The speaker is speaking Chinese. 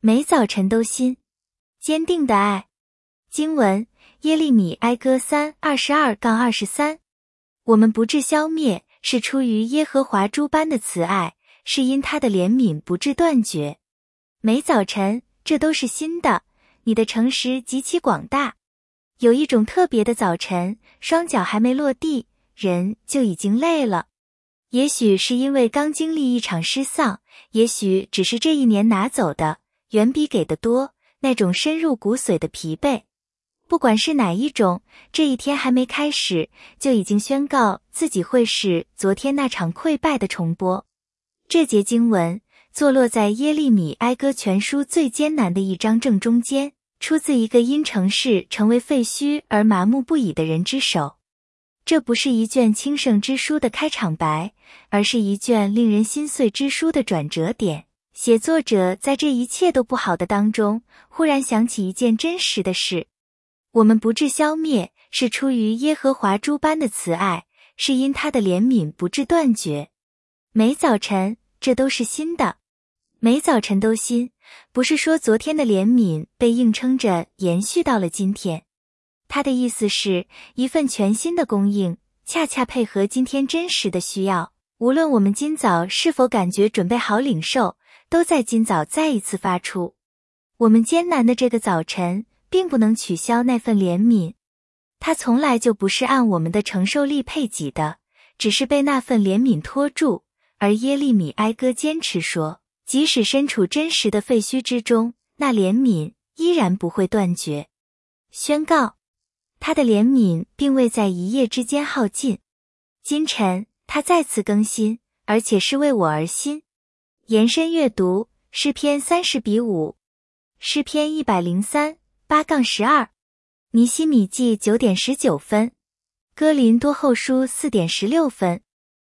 每早晨都新。坚定的爱。经文：耶利米哀歌3:22-23。我们不致消灭，是出于耶和华诸般的慈爱，是因他的怜悯不致断绝。每早晨，这都是新的，你的诚实极其广大。有一种特别的早晨，双脚还没落地，人就已经累了。也许是因为刚经历一场失丧，也许只是这一年拿走的远比给的多，那种深入骨髓的疲惫。不管是哪一种，这一天还没开始，就已经宣告自己会是昨天那场溃败的重播。这节经文坐落在耶利米哀歌全书最艰难的一章正中间，出自一个因城市成为废墟而麻木不已的人之手。这不是一卷清圣之书的开场白，而是一卷令人心碎之书的转折点。写作者在这一切都不好的当中，忽然想起一件真实的事。我们不致消灭，是出于耶和华诸般的慈爱，是因他的怜悯不致断绝。每早晨，这都是新的。每早晨都新，不是说昨天的怜悯被硬撑着延续到了今天。他的意思是，一份全新的供应，恰恰配合今天真实的需要，无论我们今早是否感觉准备好领受，都在今早再一次发出。我们艰难的这个早晨，并不能取消那份怜悯，它从来就不是按我们的承受力配给的，只是被那份怜悯拖住。而耶利米哀歌坚持说，即使身处真实的废墟之中，那怜悯依然不会断绝。宣告，他的怜悯并未在一夜之间耗尽。今晨，他再次更新，而且是为我而新。延伸阅读，诗篇30:5，诗篇103:8-12，尼希米记9:19分，哥林多后书4:16分。